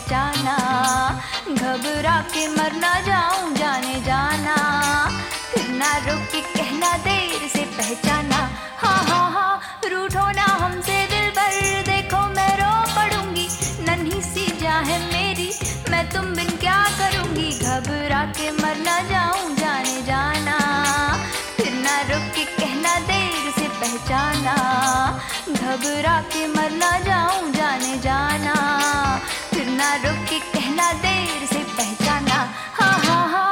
पहचाना, घबरा के मर ना जाऊं जाने जाना, फिर ना रुक के कहना देर से पहचाना। हाँ हाँ हाँ, रूठो ना हमसे दिलबर, देखो मैं रो पड़ूंगी, नन्ही सी जान है मेरी, मैं तुम बिन क्या करूंगी, घबरा के मर ना जाऊं जाने जाना, फिर ना रुक के कहना देर से पहचाना, घबरा के मर ना जाऊं जाने जाना, फिर ना रुक के कहना देर से पहचाना। हाँ हाँ हाँ।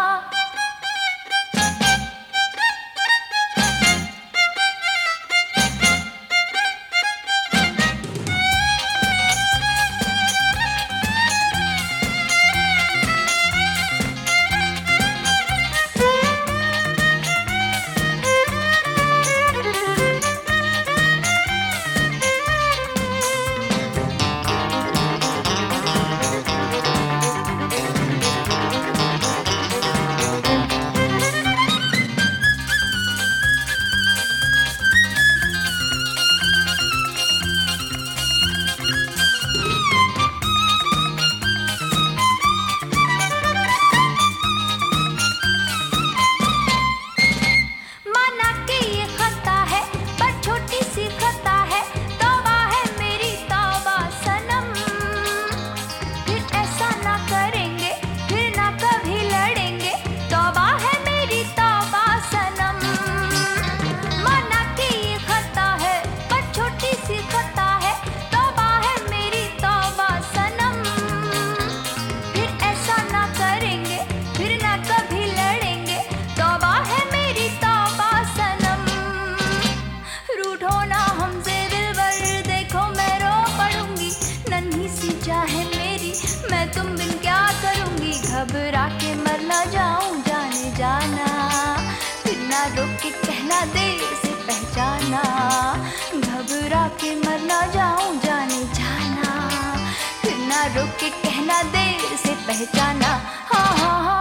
घबरा के मर ना जाऊं जाने जाना, फिर ना रुक के कहना देर से पहचाना, घबरा के मर ना जाऊं जाने जाना, फिर ना रुक के कहना देर से पहचाना। हाँ हाँ हाँ।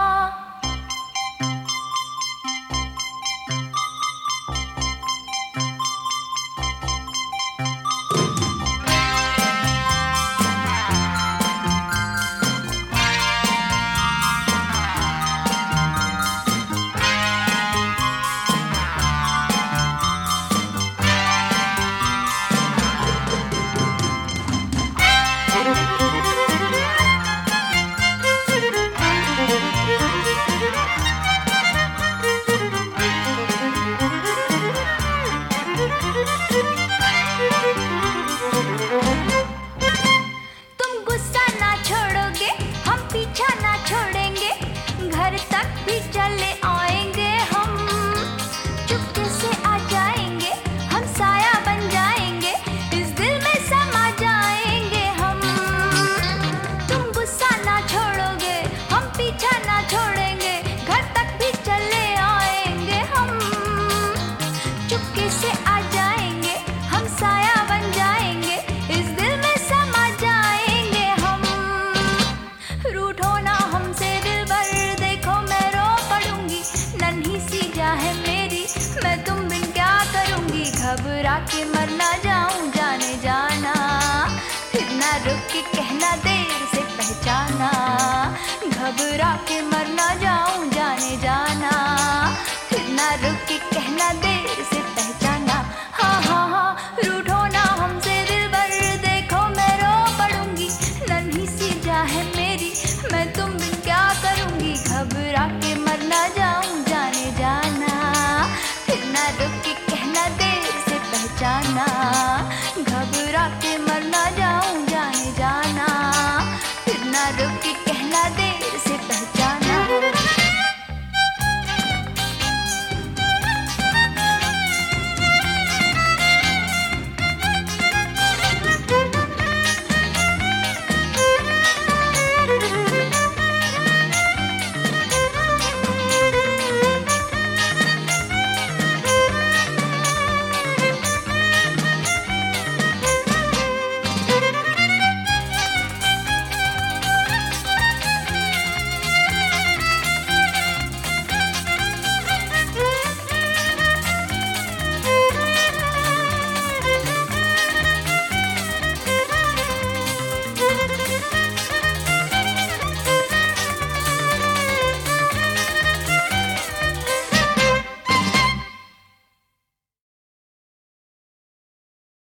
घबरा के मर ना जाऊं जाने जाना, फिर ना रुक के कहना देर से पहचाना, घबरा के मर ना जाऊं